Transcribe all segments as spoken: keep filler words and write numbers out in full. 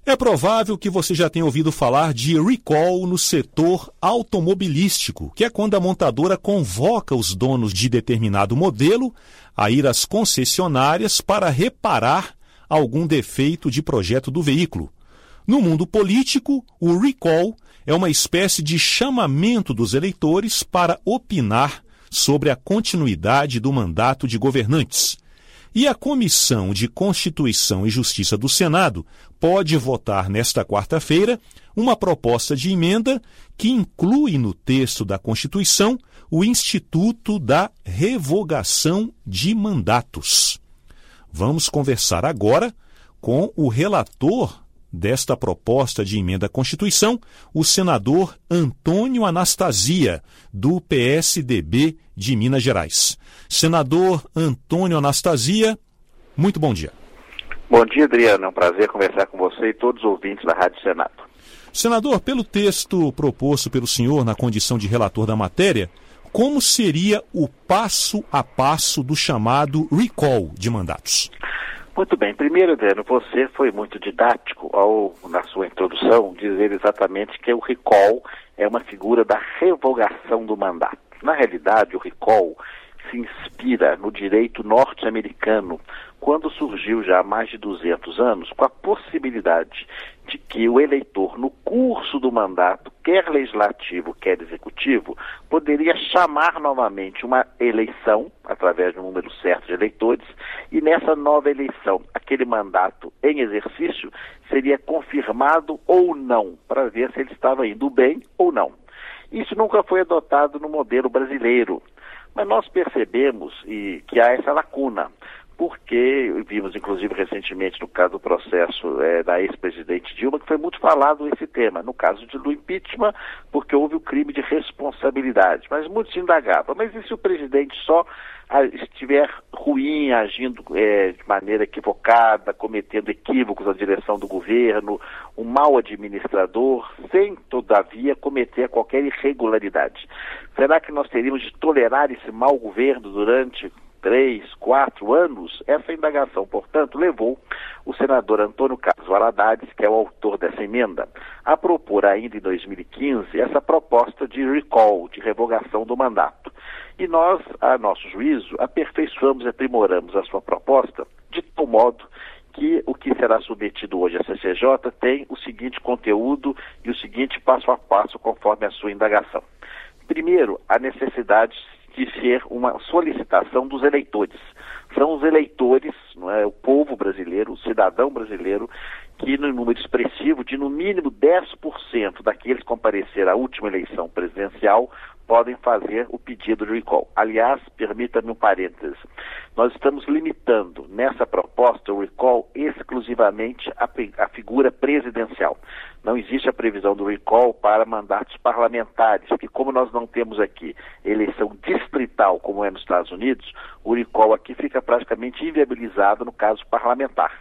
É provável que você já tenha ouvido falar de recall no setor automobilístico, que é quando a montadora convoca os donos de determinado modelo a ir às concessionárias para reparar algum defeito de projeto do veículo. No mundo político, o recall é uma espécie de chamamento dos eleitores para opinar sobre a continuidade do mandato de governantes. E a Comissão de Constituição e Justiça do Senado pode votar nesta quarta-feira uma proposta de emenda que inclui no texto da Constituição o Instituto da Revogação de Mandatos. Vamos conversar agora com o relator desta proposta de emenda à Constituição, o senador Antônio Anastasia, do P S D B de Minas Gerais. Senador Antônio Anastasia, muito bom dia. Bom dia, Adriano. É um prazer conversar com você e todos os ouvintes da Rádio Senado. Senador, pelo texto proposto pelo senhor na condição de relator da matéria, como seria o passo a passo do chamado recall de mandatos? Muito bem. Primeiro, Adriano, você foi muito didático ao, na sua introdução, dizer exatamente que o recall é uma figura da revogação do mandato. Na realidade, o recall se inspira no direito norte-americano, quando surgiu já há mais de duzentos anos, com a possibilidade de que o eleitor, no curso do mandato, quer legislativo, quer executivo, poderia chamar novamente uma eleição, através de um número certo de eleitores, e nessa nova eleição, aquele mandato em exercício seria confirmado ou não, para ver se ele estava indo bem ou não. Isso nunca foi adotado no modelo brasileiro, mas nós percebemos e, que há essa lacuna, porque vimos inclusive recentemente no caso do processo é, da ex-presidente Dilma, que foi muito falado esse tema, no caso de, do impeachment, porque houve o crime de responsabilidade, mas muito se indagava, mas e se o presidente só a, estiver ruim, agindo é, de maneira equivocada, cometendo equívocos na direção do governo, um mau administrador, sem todavia cometer qualquer irregularidade? Será que nós teríamos de tolerar esse mau governo durante três, quatro anos? Essa indagação, portanto, levou o senador Antônio Carlos Valadares, que é o autor dessa emenda, a propor ainda em dois mil e quinze essa proposta de recall, de revogação do mandato. E nós, a nosso juízo, aperfeiçoamos e aprimoramos a sua proposta de tal modo que o que será submetido hoje à C C J tem o seguinte conteúdo e o seguinte passo a passo conforme a sua indagação. Primeiro, a necessidade de ser uma solicitação dos eleitores. São os eleitores, não é, o povo brasileiro, o cidadão brasileiro, que no número expressivo de no mínimo dez por cento daqueles que compareceram à última eleição presidencial podem fazer o pedido de recall. Aliás, permita-me um parênteses, nós estamos limitando nessa proposta o recall exclusivamente à, à figura presidencial. Não existe a previsão do recall para mandatos parlamentares, que como nós não temos aqui eleição distrital, como é nos Estados Unidos, o recall aqui fica praticamente inviabilizado no caso parlamentar.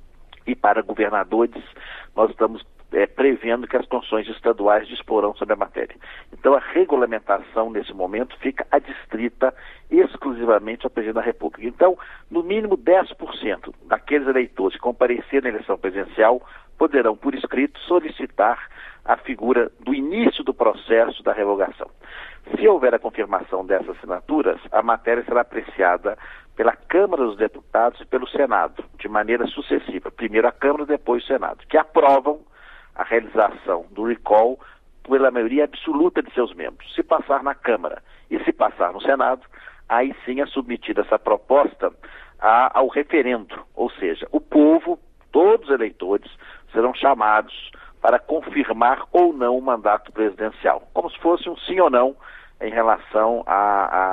E para governadores, nós estamos é, prevendo que as constituições estaduais disporão sobre a matéria. Então, a regulamentação, nesse momento, fica adstrita exclusivamente ao presidente da República. Então, no mínimo dez por cento daqueles eleitores que compareceram na eleição presidencial poderão, por escrito, solicitar a figura do início do processo da revogação. Se houver a confirmação dessas assinaturas, a matéria será apreciada pela Câmara dos Deputados e pelo Senado, de maneira sucessiva. Primeiro a Câmara, depois o Senado, que aprovam a realização do recall pela maioria absoluta de seus membros. Se passar na Câmara e se passar no Senado, aí sim é submetida essa proposta a, ao referendo, ou seja, o povo, todos os eleitores, serão chamados para confirmar ou não o mandato presidencial, como se fosse um sim ou não em relação a,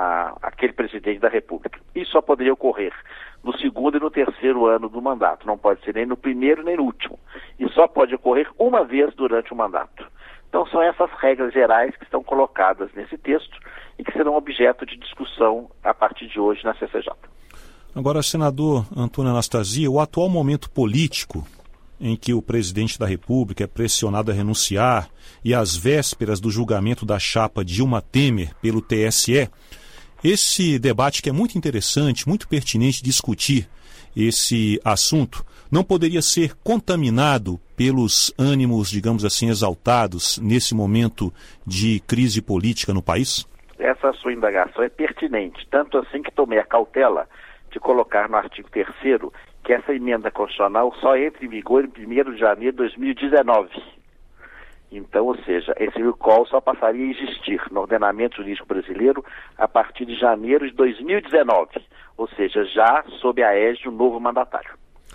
a aquele presidente da República. Isso só poderia ocorrer no segundo e no terceiro ano do mandato, não pode ser nem no primeiro nem no último, e só pode ocorrer uma vez durante o mandato. Então são essas regras gerais que estão colocadas nesse texto e que serão objeto de discussão a partir de hoje na C C J. Agora, senador Antônio Anastasia, o atual momento político em que o presidente da República é pressionado a renunciar e às vésperas do julgamento da chapa Dilma Temer pelo T S E, esse debate que é muito interessante, muito pertinente discutir esse assunto não poderia ser contaminado pelos ânimos, digamos assim, exaltados nesse momento de crise política no país? Essa sua indagação é pertinente, tanto assim que tomei a cautela de colocar no artigo terceiro que essa emenda constitucional só entra em vigor em primeiro de janeiro de dois mil e dezenove. Então, ou seja, esse recall só passaria a existir no ordenamento jurídico brasileiro a partir de janeiro de dois mil e dezenove, ou seja, já sob a égide do novo mandatário.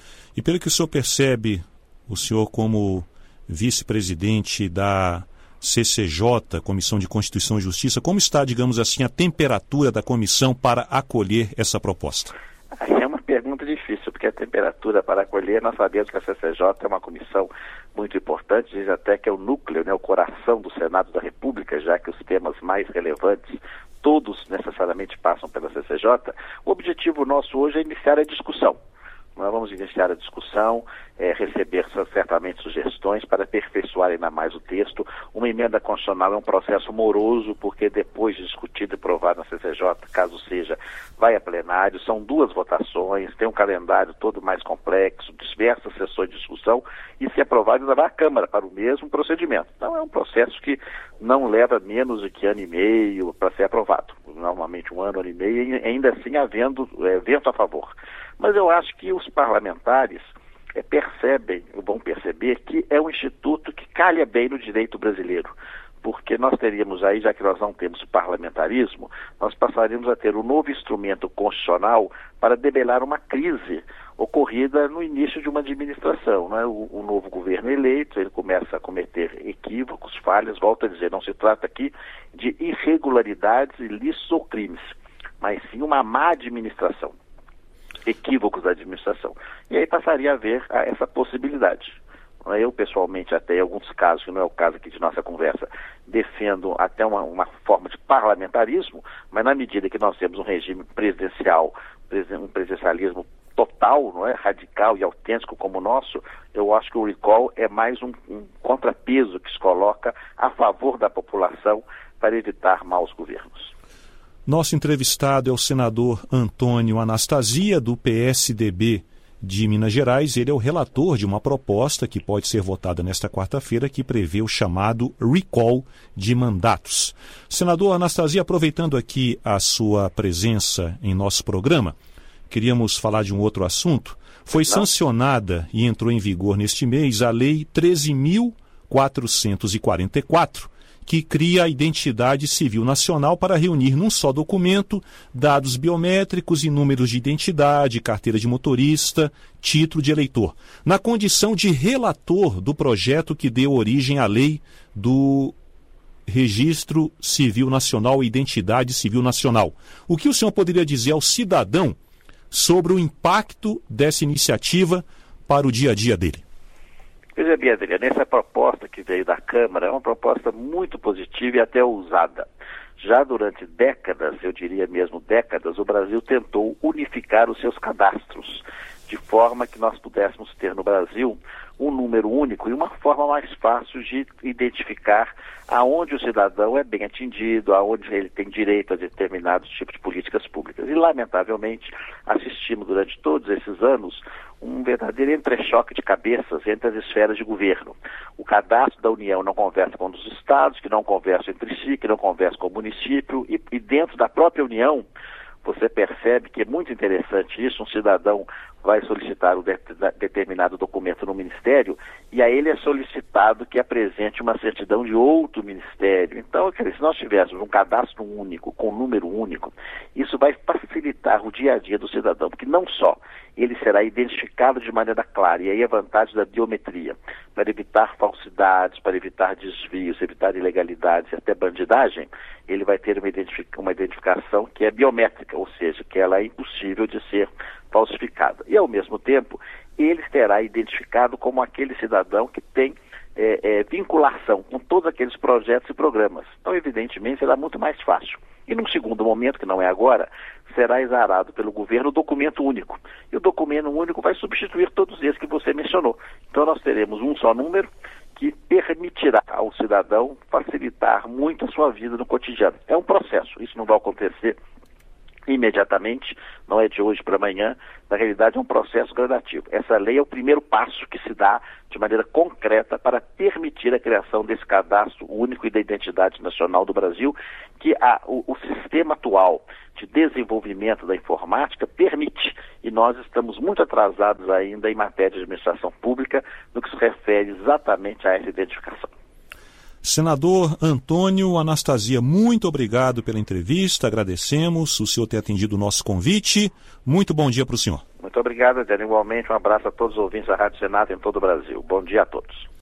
E pelo que o senhor percebe, o senhor como vice-presidente da C C J, Comissão de Constituição e Justiça, como está, digamos assim, a temperatura da comissão para acolher essa proposta? É uma pergunta difícil, porque a temperatura para acolher, nós sabemos que a C C J é uma comissão muito importante, diz até que é o núcleo, né, o coração do Senado da República, já que os temas mais relevantes, todos necessariamente passam pela C C J. O objetivo nosso hoje é iniciar a discussão. Nós vamos iniciar a discussão, é, receber certamente sugestões para aperfeiçoar ainda mais o texto. Uma emenda constitucional é um processo moroso, porque depois de discutido e aprovado na C C J, caso seja, vai a plenário, são duas votações, tem um calendário todo mais complexo, diversas sessões de discussão, e se aprovado ainda vai à Câmara para o mesmo procedimento. Então é um processo que não leva menos de que ano e meio para ser aprovado. Normalmente um ano, ano e meio, ainda assim havendo é, vento a favor. Mas eu acho que os parlamentares é, percebem, vão perceber que é um instituto que calha bem no direito brasileiro, porque nós teríamos aí, já que nós não temos parlamentarismo, nós passaríamos a ter um novo instrumento constitucional para debelar uma crise ocorrida no início de uma administração, né? o, o novo governo eleito, ele começa a cometer equívocos, falhas, volto a dizer, não se trata aqui de irregularidades, ilícitos ou crimes, mas sim uma má administração. Equívocos da administração. E aí passaria a haver a, essa possibilidade. Eu, pessoalmente, até em alguns casos, que não é o caso aqui de nossa conversa, defendo até uma, uma forma de parlamentarismo, mas na medida que nós temos um regime presidencial, um presidencialismo total, não é, radical e autêntico como o nosso, eu acho que o recall é mais um, um contrapeso que se coloca a favor da população para evitar maus governos. Nosso entrevistado é o senador Antônio Anastasia, do P S D B de Minas Gerais. Ele é o relator de uma proposta que pode ser votada nesta quarta-feira, que prevê o chamado recall de mandatos. Senador Anastasia, aproveitando aqui a sua presença em nosso programa, queríamos falar de um outro assunto. Foi sancionada e entrou em vigor neste mês a Lei treze mil quatrocentos e quarenta e quatro, que cria a Identidade Civil Nacional para reunir num só documento dados biométricos e números de identidade, carteira de motorista, título de eleitor, na condição de relator do projeto que deu origem à lei do Registro Civil Nacional e Identidade Civil Nacional. O que o senhor poderia dizer ao cidadão sobre o impacto dessa iniciativa para o dia a dia dele? Veja bem, Adriano, essa proposta que veio da Câmara é uma proposta muito positiva e até ousada. Já durante décadas, eu diria mesmo décadas, o Brasil tentou unificar os seus cadastros, de forma que nós pudéssemos ter no Brasil um número único e uma forma mais fácil de identificar aonde o cidadão é bem atendido, aonde ele tem direito a determinados tipos de políticas públicas. E, lamentavelmente, assistimos durante todos esses anos um verdadeiro entrechoque de cabeças entre as esferas de governo. O cadastro da União não conversa com os estados, que não conversam entre si, que não conversam com o município, e, e dentro da própria União, você percebe que é muito interessante isso, um cidadão vai solicitar um de, determinado documento no Ministério e a ele é solicitado que apresente uma certidão de outro Ministério. Então, quer dizer, se nós tivéssemos um cadastro único, com um número único, isso vai facilitar o dia a dia do cidadão, porque não só ele será identificado de maneira clara, e aí a vantagem da biometria, para evitar falsidades, para evitar desvios, evitar ilegalidades e até bandidagem, ele vai ter uma, identific- uma identificação que é biométrica, ou seja, que ela é impossível de ser falsificada. E, ao mesmo tempo, ele será identificado como aquele cidadão que tem é, é, vinculação com todos aqueles projetos e programas. Então, evidentemente, será muito mais fácil. E, num segundo momento, que não é agora, será exarado pelo governo o documento único. E o documento único vai substituir todos esses que você mencionou. Então, nós teremos um só número que permitirá ao cidadão facilitar muito a sua vida no cotidiano. É um processo, isso não vai acontecer imediatamente, não é de hoje para amanhã, na realidade é um processo gradativo. Essa lei é o primeiro passo que se dá de maneira concreta para permitir a criação desse cadastro único e da identidade nacional do Brasil, que a, o, o sistema atual de desenvolvimento da informática permite, e nós estamos muito atrasados ainda em matéria de administração pública no que se refere exatamente a essa identificação. Senador Antônio Anastasia, muito obrigado pela entrevista, agradecemos o senhor ter atendido o nosso convite. Muito bom dia para o senhor. Muito obrigado, Adriano. Igualmente, um abraço a todos os ouvintes da Rádio Senado em todo o Brasil. Bom dia a todos.